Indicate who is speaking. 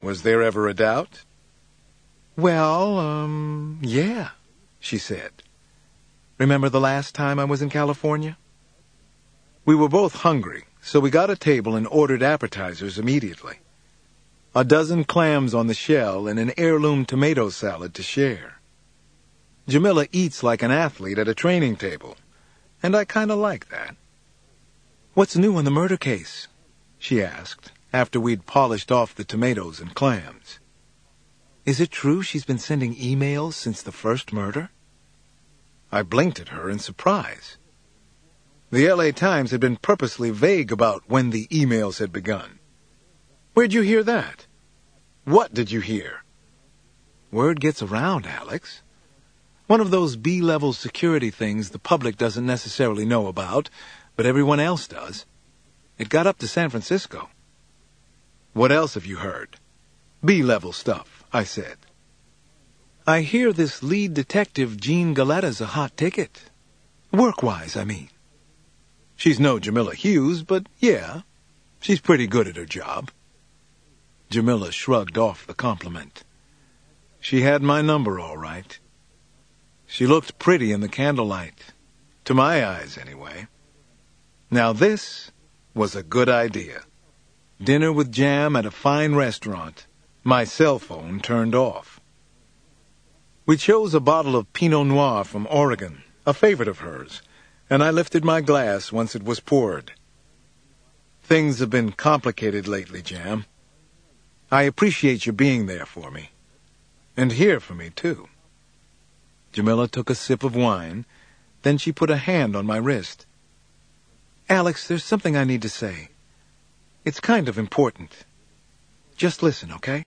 Speaker 1: Was there ever a doubt? Well, yeah, she said. Remember the last time I was in California? We were both hungry, so we got a table and ordered appetizers immediately. A dozen clams on the shell and an heirloom tomato salad to share. Jamila eats like an athlete at a training table, and I kind of like that. "What's new on the murder case?" she asked, after we'd polished off the tomatoes and clams. "Is it true she's been sending emails since the first murder?" I blinked at her in surprise. The L.A. Times had been purposely vague about when the emails had begun. "Where'd you hear that?" "What did you hear?" "Word gets around, Alex. One of those B-level security things the public doesn't necessarily know about, but everyone else does. It got up to San Francisco." "What else have you heard?" "B-level stuff," I said. "I hear this lead detective, Jean Galetta's a hot ticket. Work-wise, I mean. She's no Jamila Hughes, but yeah, she's pretty good at her job." Jamila shrugged off the compliment. She had my number all right. She looked pretty in the candlelight. To my eyes, anyway. Now this was a good idea. Dinner with Jam at a fine restaurant. My cell phone turned off. We chose a bottle of Pinot Noir from Oregon, a favorite of hers, and I lifted my glass once it was poured. "Things have been complicated lately, Jam. I appreciate you being there for me. And here for me, too." Jamila took a sip of wine, then she put a hand on my wrist. "Alex, there's something I need to say. It's kind of important. Just listen, okay?"